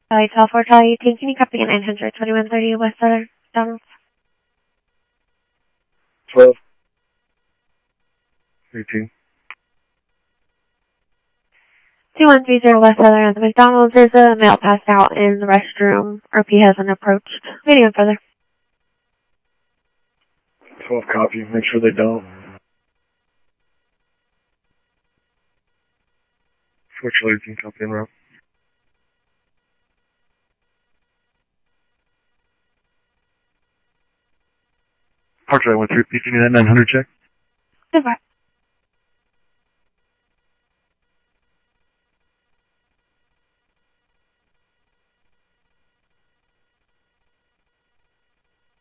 Charlie 12 for Charlie 18, can you copy 900, 2130 West Southern McDonald's? 12. 18. 2130 West Southern at the McDonald's. There's a male passed out in the restroom. RP hasn't approached. Waiting further. 12 copy. Make sure they don't. Fortunately, you can copy en route. Park Drive 13, can you do that 900 check? Goodbye.